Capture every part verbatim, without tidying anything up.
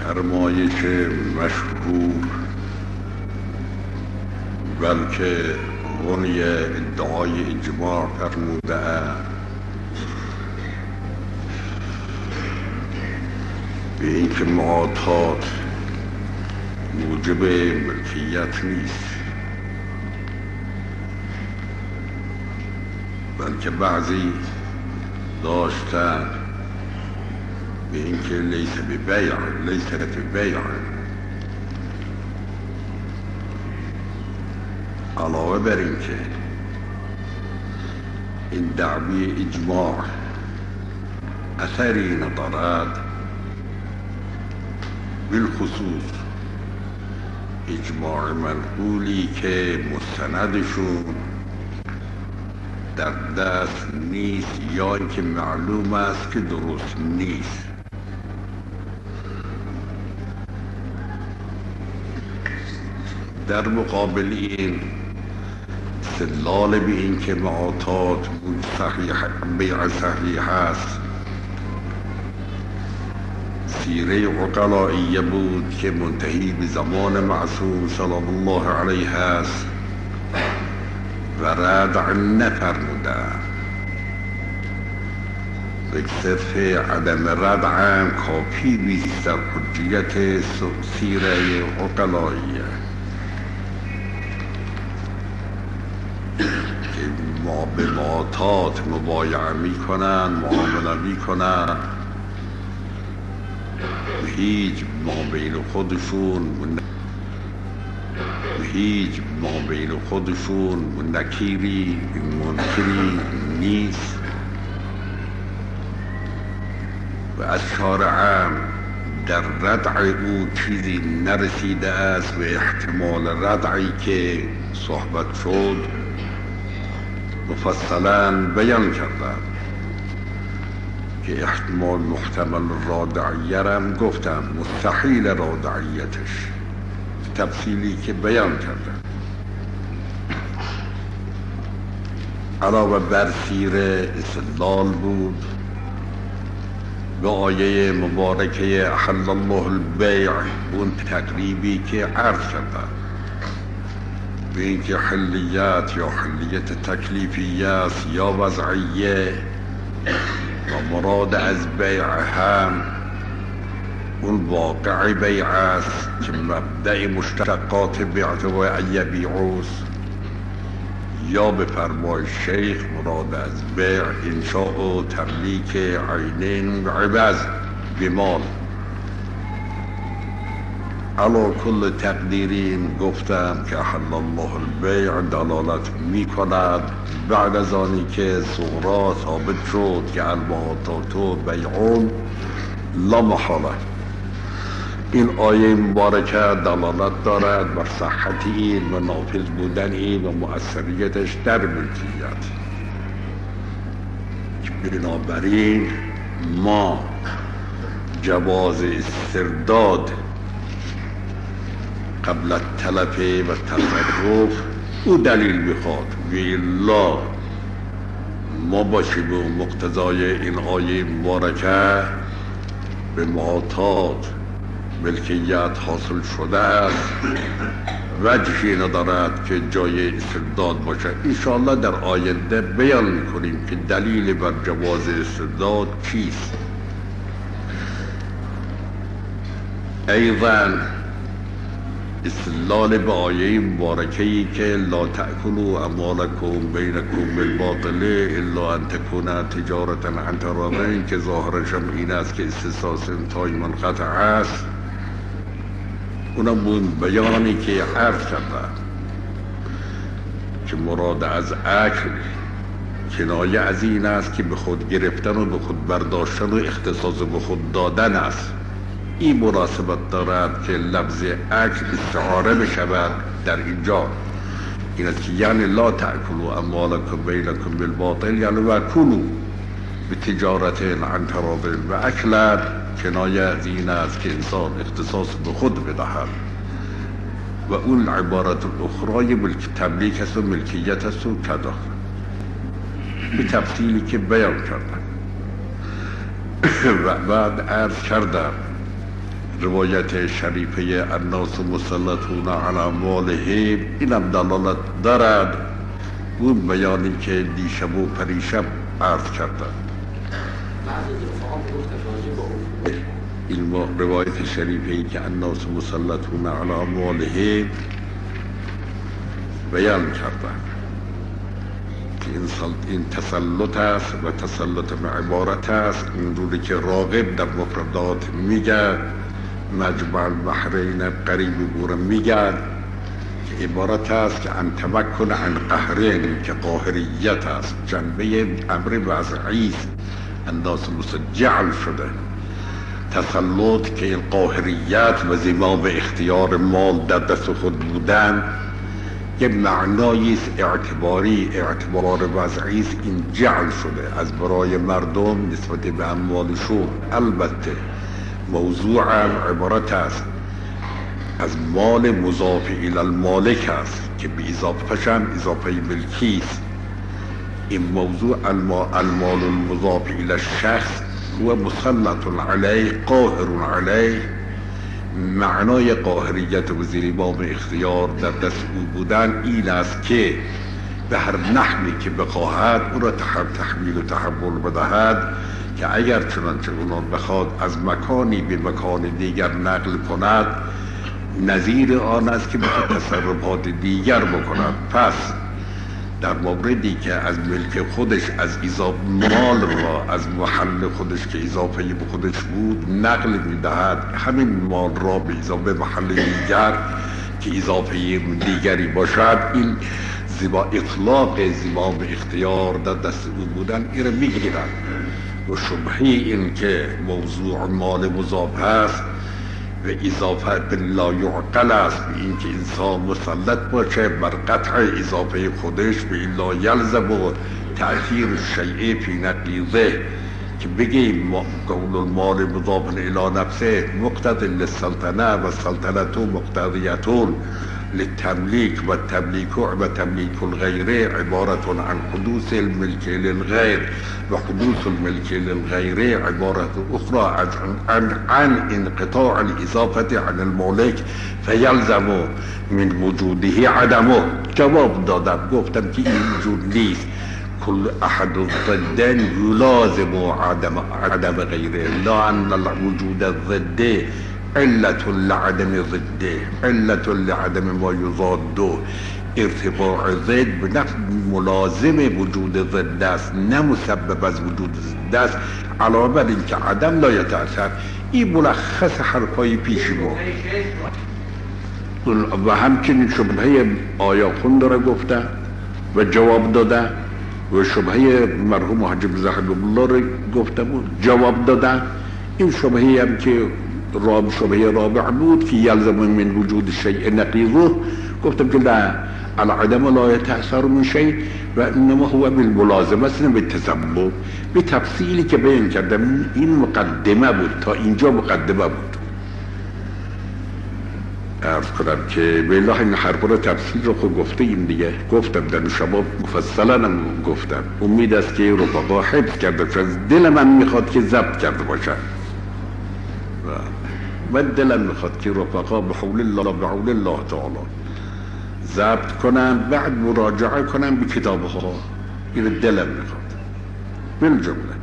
فرمایش مشهور بلکه غنی ادعای اجماع فرموده است به اینکه معاطات موجب ملکیت نیست، بلکه بعضی داشتن به اینکه لیس ببیع لیس ببیع علاوه بر اینکه این دعوی اجماع اثری ندارد، بالخصوص اجماع منقولی که مستندشون در دست نیست یا اینکه معلوم است که درست نیست. در مقابل این استدلال به این که معاطات صحیح بیع صحیح است سیره عقلائیه بود که منتهی به زمان معصوم صلی الله علیه است و ردع نفرموده و صرف عدم ردع هم کافی نیست در حجیت سیره عقلائیه که ما به معاطات مبایعه می کنن، معامله می کنن، هیچ ما بین خودشون هیچ ما بین خودشون نکیری منکری نیست و از شارع در ردع او چیزی نرسیده است و احتمال ردعی که صحبت شد مفصلا بیان کردن که احتمال محتمل رادعیه رم گفتم مستحیل رادعیتش تفصیلی که بیان کردم. علاوه بر سیره استدلال بود به آیه مبارکه احل الله البیع، اون تقریبی که عرض کردم به اینکه حلیت یا حلیت تکلیفیه است یا وضعیه و مراد از بیع هم اون واقع بیع است که مبدأ مشتقات بیعت و ایبیعوس یا به فرمای شیخ مراد از بیع انشاء و تملیک عینین و عوض بمال. علا کل تقدیرین گفتم که احل الله البیع دلالت می کند بعد از آنی که صغرا ثابت شد که المعاطات بیعون لا محاله. این آیه مبارکه دلالت دارد بر صحت این و نافذ بودن این و مؤثریتش در ملکیت. بنابراین ما جواز استرداد قبل التلف و تصرف او دلیل میخواد و الا ما باشیم و مقتضای این آیه مبارکه به معاطات ملکیت حاصل شده است وجهی ندارد که جای استرداد باشه. انشاءالله در آینده بیان میکنیم که دلیل بر جواز استرداد چیست. ایضا استدلال به آیه مبارکه‌ای که لا تأکلوا اموالکم بینکم بالباطل الا ان تکون تجارة عن تراض، که ظاهرش هم این است که استثناء انتهای منقطع است. اونم بود بیانی که عرض کرده که مراد از اکل کنایه از این است که به خود گرفتن و به خود برداشتن و اختصاص به خود دادن است. این مناسبت دارد که لفظ اکل استعاره بشود در اینجا. این است که یعنی لا تأکلوا اموالکم بینکم بالباطل یعنی و کلوا به تجارت عن تراض و اکل کنایه از این است که انسان اختصاص به خود بدهد و اون عبارت الاخرای تملیک است و ملکیت است و کدا به تفصیلی که بیان کردم و بعد عرض کردم روایت شریفه الناس مسلطون علی اموالهم اینم دلالت دارد اون بیانی که دیشب و پریشب عرض کردم. این روایت شریفه که الناس مسلطون علی اموالهم بیان کردن که این تسلط است و تسلط عبارت است این روی که راغب در مفردات میگه، مجمع البحرین قریب بورم میگه که عبارت است که ان تمکن عن قهرین که قاهریت است، جنبه امر وضعی است، الناس مسجعل شده. تسلط که این قاهریت و زمام اختیار مال در دست خود بودن یه معنایی است اعتباری، اعتبار وضعی است، این جعل شده از برای مردم نسبت به اموالشون. البته موضوع عبارت است از مال مضاف الی المالک است که به اضافه‌ش هم اضافه ملکی است. این موضوع المال المضاف الی الشخص هو مسلط علیه قاهر علیه، معنای قاهریت و زیربام اختیار در دست او بودن این است که به هر نحوی که بخواهد او را تحمیل و تحول بدهد که اگر چنانچه اونان بخواد از مکانی به مکان دیگر نقل کند نظیر آن است که بخواد تصرفات دیگر بکند. پس در موردی که از ملک خودش از اضافه مال را از محل خودش که اضافه به خودش بود نقل میدهد، همین مال را به اضافه محل دیگر که اضافه دیگری باشد، این زیبا اطلاق زمام اختیار در دست او بودن این را میگیرد. و شبهه این که موضوع مال مضاف است و اضافه باللا یعقل است، به این که انسان مسلط باشه بر قطع اضافه خودش به الا یلزم و تأثیر شیء فی نقیضه، که بگیم قول المال مضاف الی نفسه مقتضی للسلطنه و السلطنه مقتضیه للتملیک و التملیک و تملیک الغیر عبارت عن حدوث الملک للغیر و حدوث الملک للغیر عبارت اخرى عن, عن انقطاع الاضافه عن المالک فیلزم من وجوده عدمه. جواب دادم گفتم که این وجود نیست، كل احد الضدين يلازم عدم عدم غيره، لا ان الوجود الضد علة لعدم ضده، علة لعدم ما يضاده. ارتفاع ضد به نفس ملازم وجود ضد است، نه مسبب از وجود ضد است. علاوه بر اینکه عدم لا یتأثر، این ملخص حرفای پیش ما. و همچنین شبهه آیا خون داره گفته و جواب داده و شبهه مرحوم حاجب زاهد الله رو گفته بود جواب داده. این شبهه هم که راب شبهه رابع بود که یلزم من وجود شیء نقیضه، گفتم که لا العدم لا يتأثر من شيء و انما هو بالملازمه نه بالتسبب. به تفصیلی که بیان کردم این مقدمه بود، تا اینجا مقدمه بود. عرض کنم که به الله این حرف رو تفصیل رو خود گفته ایم دیگه، گفتم در شباب مفصلا هم گفتم. امید است که رفقا حفظ کرده چون دل من میخواد که ضبط کرده باشن و دلم میخواد که رفقا به حول الله به حول الله تعالی ضبط کنن، بعد مراجعه کنن به کتابها. این دلم میخواد بالجمله.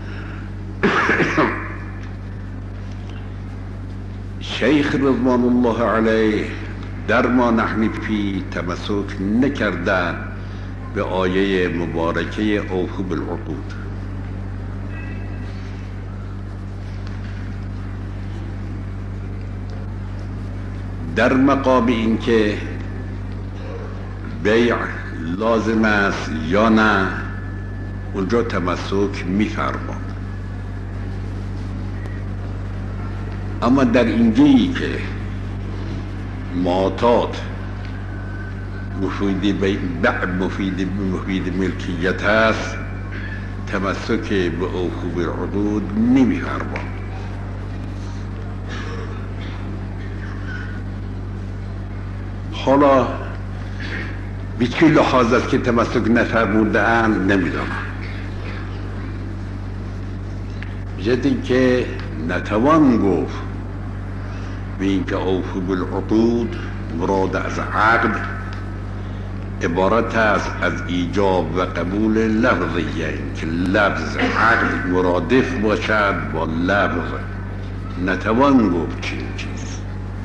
شیخ رضوان الله علیه در ما نحن فی تمسک نکردن به آیه مبارکه اوفوا بالعقود. در مقام این که بیع لازم است یا نه اونجا تمسک میفرما، اما در اینجایی که معتاد مفید بیع مفید مفید ملکیت است تمسک به اوفوا بالعقود نمیفرما. حالا به چه لحاظ است که تمسک نفرموده اند نمیدانم. جدی که نتوان گفت به اینکه اوفوا بالعقود مراد از عقد عبارت است از ایجاب و قبول لفظیه، که لفظ عقد مرادف باشد با لفظ، نتوان گفت چین چیز.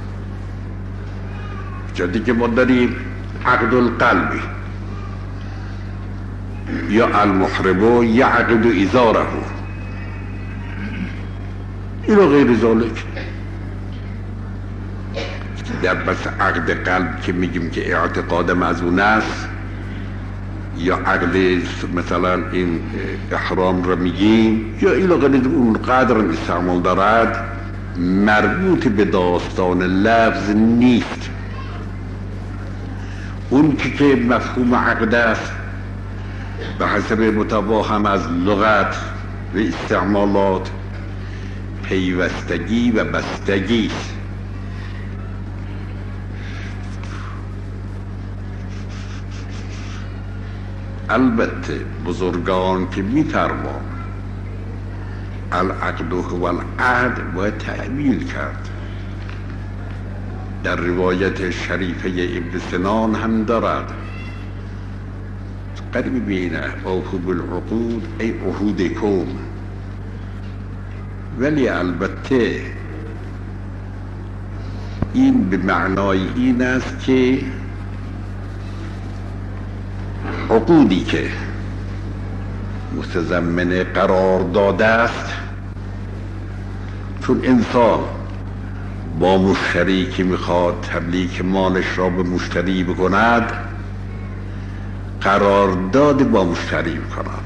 جدی که ما داریم عقد القلبی یا المحرم یعقد ازاره، اینو غیر ذالک. در بس عقد قلب که میگیم که اعتقادم از اون است، یا عقد مثلا این احرام رو میگیم، یا اینا غیر اون قدر استعمال دارد، مربوط به داستان لفظ نیست. اون که که مفهوم عقد است به حسب متفاهم از لغت و استعمالات پیوستگی و بستگی است. البته بزرگان که می‌فرمان العقد هو العهد باید تعبیر کرد. در روایت شریفه ابن سنان هم دارد قریب بینه اوفوا بالعقود ای عهودکم، ولی البته این به معنای این است که عقودی که مستضمن قرار داده است، چون انسان با مشتری که میخواد تملیک مالش را به مشتری بکند قرارداد با مشتری میکند.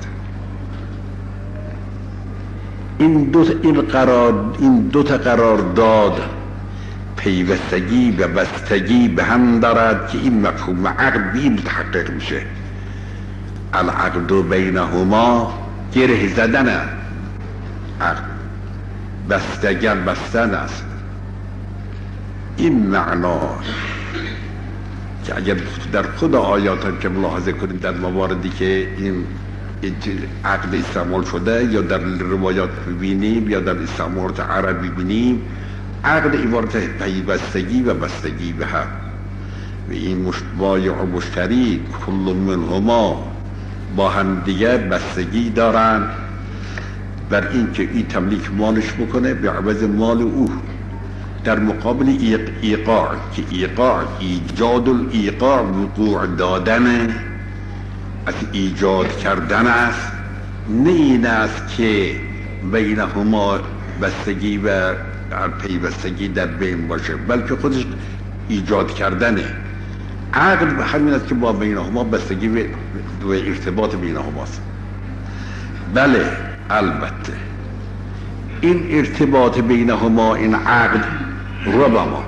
این دو این قرار این دو تا قرارداد پیوستگی و بستگی به هم دارد که این مفهوم عقد بی متحقق میشه. العقد بینهما گره زدن عقد، بستگر بستن است. این معنا که اگر در خود آیات هم که ملاحظه کنید در مواردی که این عقد استعمال شده یا در روایات ببینیم یا در استعمالات عربی ببینیم، عقد عبارت پیوستگی و بستگی به هم و این بایع و مشتری کل منهما با هم دیگه بستگی دارن بر این که این تملیک مالش بکنه به عوض مال او، در مقابل ایقاع که ایقاع ایجاد الایقاع وقوع دادن از ایجاد کردن است، نه این است که بینهما بستگی و پیوستگی در بین باشه، بلکه خودش ایجاد کردنه. عقد همین است که با بینهما بستگی و ارتباط بینهماست. بله البته این ارتباط بینهما، این عقد ربما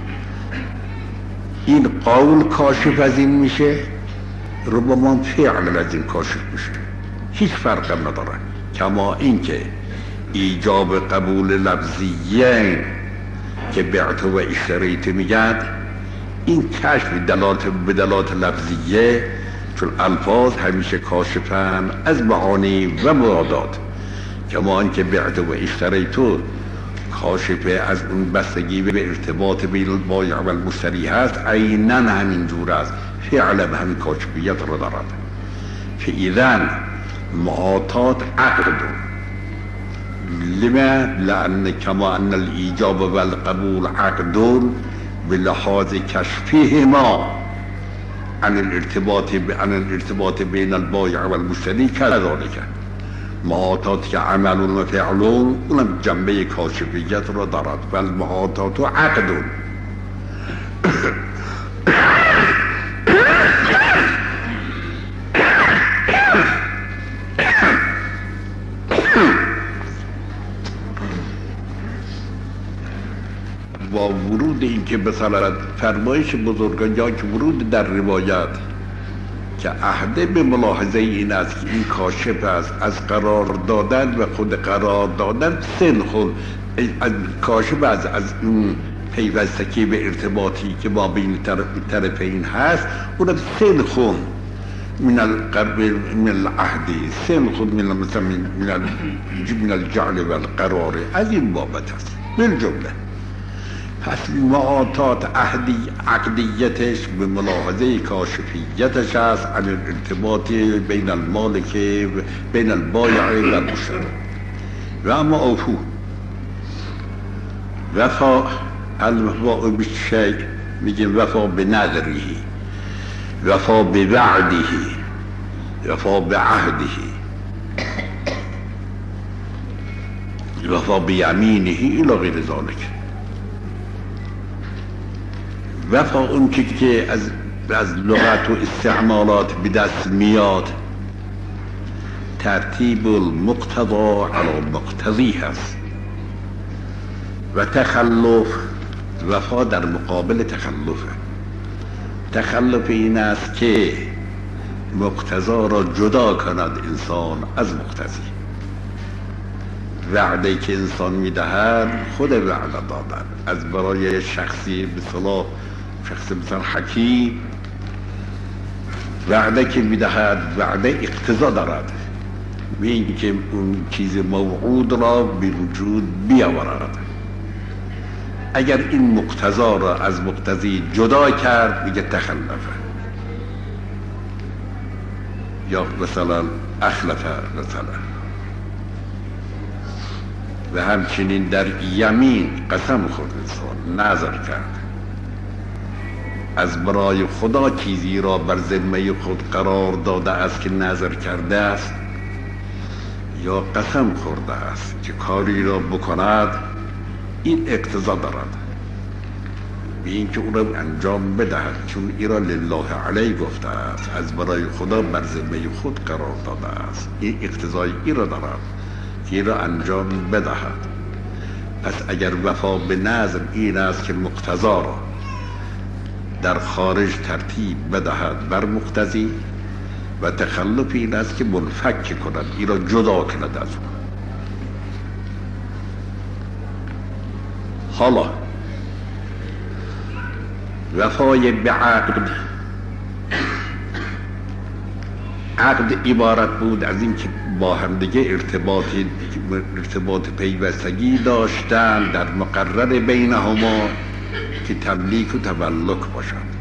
این قول کاشف از این میشه، ربما فعل از این کاشف میشه، هیچ فرق نداره. کما اینکه ایجاب قبول لفظیین که بعت و اشتریت میگد، این کشف دلالت به دلالت لفظیه، چون الفاظ همیشه کاشفن از معانی و مرادات. کما اینکه بعت و اشتریتو کاشفه از اون بستگی به ارتباط بین البایع و المشتری هست، عیناً همین جور است، فعلا به همین کاشفیت رو دارد. فاذن معاطات عقد لما لأن كما أن الإيجاب والقبول عقد بلحاظ كشفهما عن الارتباط عن الارتباط بين البائع والمشتري كذلك معاطات که عمل و فعل اونم جنبه کاشفیت را دارد. والمعاطات عقد با ورود این که مثلا فرمایش بزرگان یا که ورود در روایت که عهده به ملاحظه این است که این کاشف است از قرار دادن و خود قرار دادن سن خود از کاشف از از اون پیوستگی به ارتباطی که با بین طرفین هست، اون سن خود من القرب من العهد سن خود من مثلا من من الجعل و القرار از این بابت است بالجمله. پس معاطات عهدی عقدیتش به ملاحظه کاشفیتش است عن الارتباط بین المالک بین البایع و المشتری. و اما اوفو وفا الوفاء بالشیء میگیم وفا به نذره، وفا به وعده، وفا به عهده، وفا به یمینه الی غیر ذلک. وفا اون که که از از لغت و استعمالات به دست میاد ترتیب المقتضا علی مقتضی هست و تخلف وفا در مقابل تخلفه. تخلف این است که مقتضا را جدا کند انسان از مقتضی. وعده که انسان میدهد خود وعده دادن از برای شخصی مثلا شخص مثلا حکیم وعده که میدهد وعده اقتضا دارد به این که اون چیز موعود را به وجود بیاورد. اگر این مقتضا را از مقتضی جدا کرد میگه تخلفه یا مثلا اخلفه مثلا. و همچنین در یمین قسم خورد انسان نظر کرد از برای خدا چیزی را بر ذمه خود قرار داده است که نظر کرده است یا قسم خورده است که کاری را بکند این اقتضا دارد به این که او را انجام بدهد چون ای را لله علی گفته است از برای خدا بر ذمه خود قرار داده است این اقتضای ای را دارد که ای را انجام بدهد. پس اگر وفا به نظر این است که مقتضا را در خارج ترتیب بدهد بر مقتضی و تخلف این است که منفک کند ای را جدا کند از او. حالا وفای به عقد عقد عبارت بود از این که با همدیگه ارتباطی ارتباط پیوستگی داشتن در مقرر بینهما که تملیک و تملک باشد.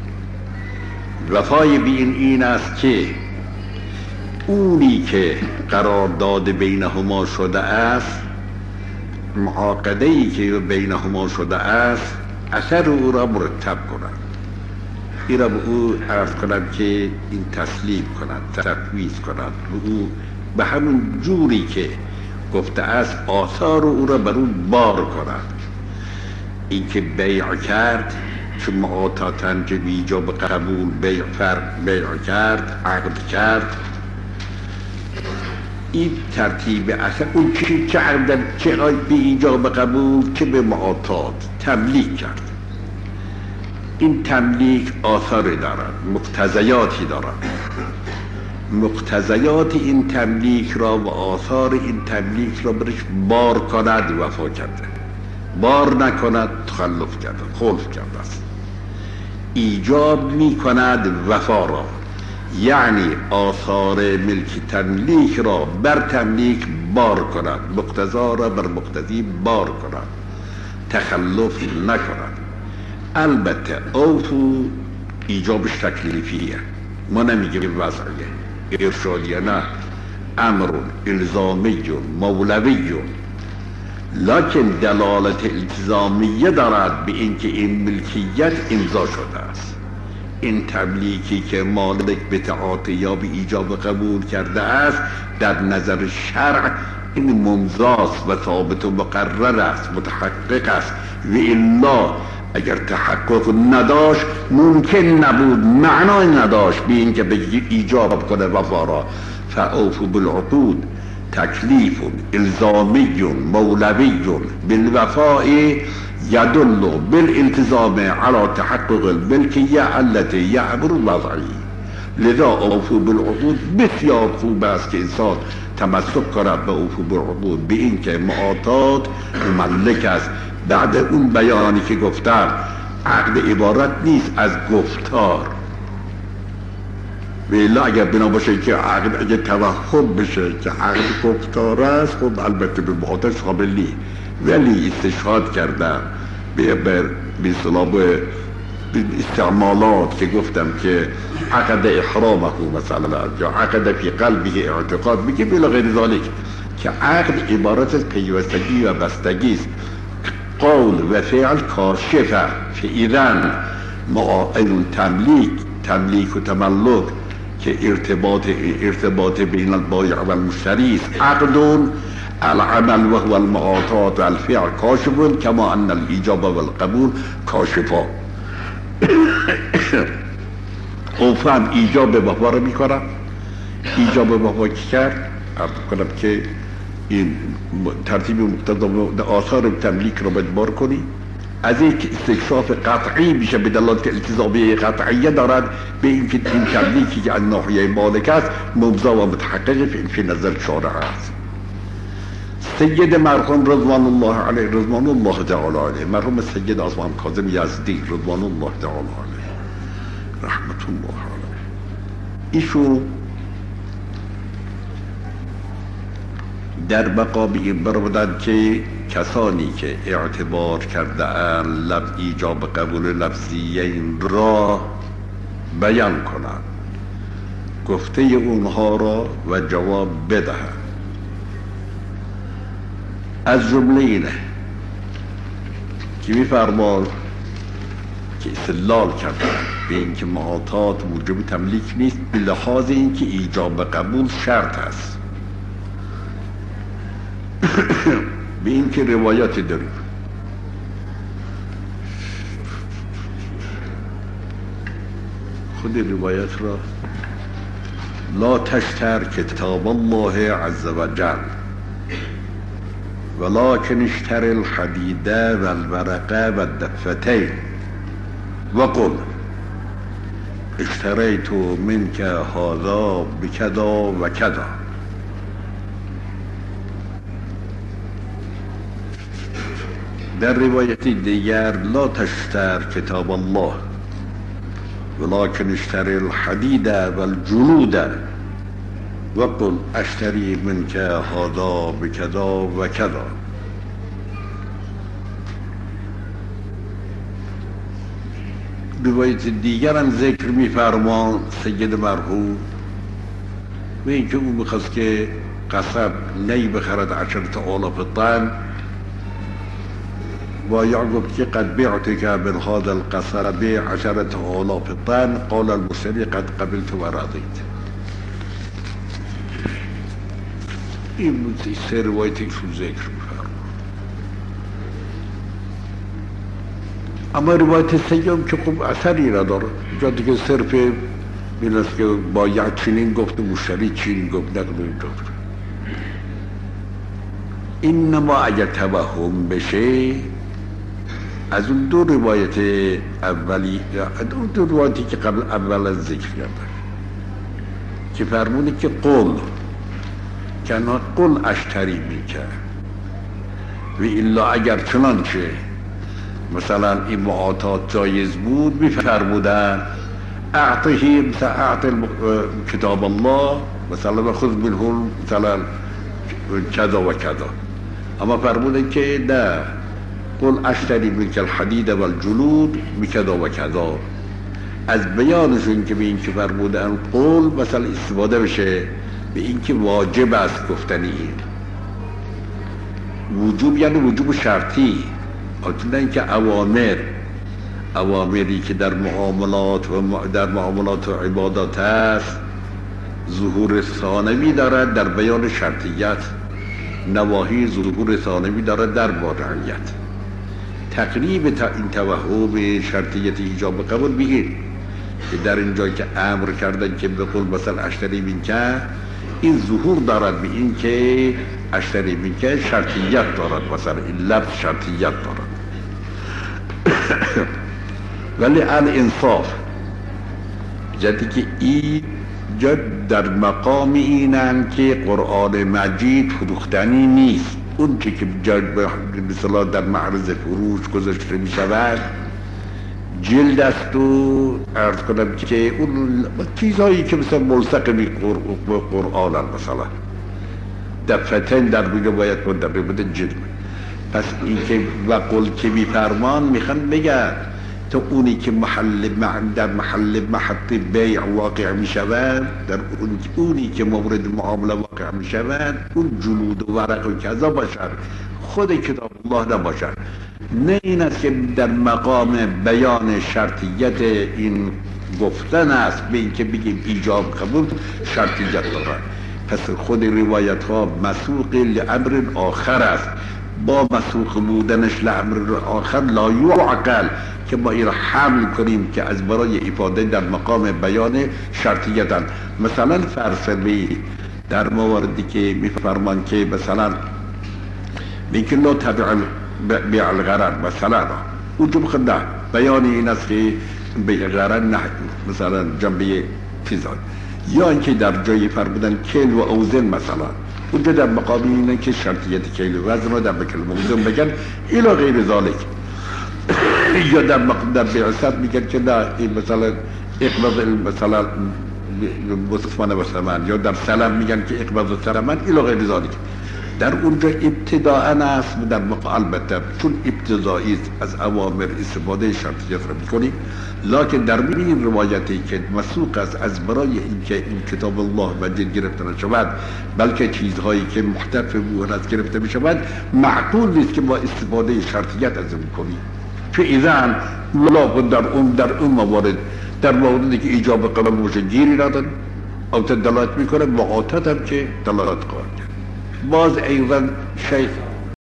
وفای به این این است که اونی که قرارداد بینهما شده است معاقده‌ای که بینهما شده است اثر او را مرتب کنند. این را به او عرض کنند که این تسلیم کنند تفویض کنند به او به همون جوری که گفته است آثار او را بر او بار کنند. این که بیع کرد چون معاطاتن که بیجاب قبول بیع فرق بیع کرد عقد کرد این ترتیب اصلا اون چی چه عقد چه به ایجاب قبول که به معاطات تملیک کرد. این تملیک آثاری دارد مقتضیاتی دارد. مقتضیات این تملیک را و آثار این تملیک را برش بار کند وفا کرده، بار نکند تخلف کرده خلف کرده است. ایجاب می کند وفا را یعنی آثار ملک تملیک را بر تملیک بار کند، مقتضا را بر مقتضی بار کند، تخلف نکند. البته اوفو ایجابش تکلیفیه، ما نمیگیم وضعیه ارشادیه، نه امر الزامی مولوی، لکن دلالت التزامیه دارد به اینکه این ملکیت امضا شده است. این تملیکی که مالک به تعاطی یا به ایجاب قبول کرده است در نظر شرع این ممضاست و ثابت و مقرر است متحقق است و الا اگر تحقق نداشت ممکن نبود معنای نداشت به اینکه به ایجاب کنه وفا را. فاوفوا بالعقود تکلیف الزامی مولوی بالوفاء یدل بالالتزام على تحقق الملکیه التي یعبر الوضعی. لذا اوفوا بالعقود بسیار خوب است که انسان تمسک کند به اوفوا بالعقود به این که معاطات مملک است. بعد اون بیانی که گفتم عقد عبارت نیست از گفتار، ولی اگر بنا باشه که عقد اگر توهم بشه که عقد گفتار است خب البته به معاطش قابل نیست، ولی استشهاد کردن به به اصطلاح استعمالات که گفتم که عقد احرامه مثلا یا عقد فی قلبه اعتقاد میگه بلا غیر ذالک که عقد عبارت از پیوستگی و بستگی است. قول و فعل کاشفه فعلا معاین تملیک تملیک و تملک که ارتباط ارتباط بین البایع و المشتری است. عقد العمل و هو المعاطات و الفعل کاشف کما ان الاجابه و القبول کاشفا. اوفا هم ایجاب وفا رو میکنم. ایجاب وفا که کرد عرض کنم که این ترتیب مقتضا آثار تملیک رو باید بار کنی. از یک استکشاف قطعی میشه به دلالت التزامی قطعیه دارد به اینکه این تملیکی که از ناحیه مالک است مبزا و متحقق فی نظر شارع است. سید مرحوم رضوان الله علیه رضوان الله تعالی علیه مرحوم سید اعظم کاظم یزدی رضوان الله تعالی علیه رحمت الله علیه ایشون در مقام این برودن که کسانی که اعتبار کرده اند لب ایجاب قبول لفظیین را بیان کنند، گفته اونها را و جواب بدهند. از جمله اینه که می‌فرماد که استدلال کرده به اینکه معاطات موجب تملیک نیست به لحاظ اینکه ایجاب قبول شرط است. به اینکه روایاتی داریم خود روایت را لا تشتر کتاب الله عز وجل ولكن اشتر الحديد والورق والدفتين وقل اشتريت منك هذا بكذا وكذا. در روایت دیگر لا تشتر کتاب الله ولكن اشتر الحديد والجلود وقل اشتری منك هذا بكذا وكذا. روایت دیگر هم ذکر می‌فرمان سید مرحوم و اینکه او می‌خواست که قصب نی بخرد عشرة آلاف طن و یا گفت که قد بعتك من هذا القصب عشرة آلاف طن قال المشتری قد قبلت و رضیت. این سه روایتی که ذکر می‌فرمان. اما روایت سیوم که خوب اثری نداره، جا دیگه صرف این است که باید چنین گفت و مشتری چنین گفت نکنیم گفت. اینما اگر توهم بشه از اون دو روایت اولی اون دو روایتی که قبل اول از ذکر کردن که فرمونه که قول کنا قل اشتری میکرد و الا اگر چنانچه مثلا این معاطات جایز بود میفرمودن اعطیه مثلا اعطی کتاب الله مثلا و خذ منه مثلا کذا و کذا. اما فرمودن که نه قل اشتری منک الحدید و الجلود بکذا و کذا. از بیانشون که به این که فرمودن قول مثلا استفاده بشه به این که واجب است گفتنی این وجوب یعنی وجوب شرطی، نه اینکه اوامر اوامری که در معاملات و در معاملات و عبادات است ظهور ثانوی دارد در بیان شرطیت، نواهی ظهور ثانوی دارد در واقعیت. تقریب تا این توهم شرطیت ایجاب قبول بگیر که در اینجا که امر کردن که به قول مثلا اشتری منکه این ظهور دارد به این که اشتری منکه شرطیت دارد، مثلا این لفظ شرطیت دارد. ولی الانصاف جدی که این جد در مقام اینن که قرآن مجید فروختنی نیست. اون چی که جد به مثلا در معرض فروش گذاشته می شود جلد است و عرض کنم که اون چیزهایی که مثلا ملصق بی قرآن مثلا دفتن در بگه باید من در بده جلد پس این که و قل که میفرمان میخوان بگن تو اونی که محل در محل محط بیع واقع میشود، در اون اونی که مورد معامله واقع میشود، اون جلود و ورق و کذا باشد، خود کتاب الله نباشد. نه این است که در مقام بیان شرطیت این گفتن است به این که بگیم ایجاب قبول شرطیت دارد. پس خود روایت ها مسوق لامر آخر است، با مسوق بودنش لامر آخر لا یعقل که ما این را حمل کنیم که از برای افاده در مقام بیان شرطیتن. مثلا فرسوی در مواردی که میفرمان که مثلا میگه لا تبع بیع الغرر، مثلا اونجا بخواد نه بیان این است که بیع غرر نه، مثلا جنبه فیزان، یا اینکه در جای فرمودن کیل و اوزن، مثلا اونجا در مقام اینه که شرطیت کیل و وزن رو در بکل موزن بگن الی غیر ذالک. یا در مقام در بعثت میگن که نه این مثلا اقباض مثلا مصفان و سلمان، یا در سلام میگن که اقباض و سلمان الی غیر ذالک. در اونجا ابتداء است، در مقام البته چون ابتدایی از اوامر استفاده شرطیت را میکنیم، لکن در این روایتی که مسوق است از برای اینکه این کتاب الله مجید گرفته نشود بلکه چیزهایی که محتف به از گرفته میشود، معقول نیست که ما استفاده شرطیت از اون کنیم. چه اذن لابد در اون در اون موارد در مواردی که ایجاب قبول باشه گیری ندن او دلالت میکنه، وقاتت هم که دلالت قرار کرد. باز ایضا شیخ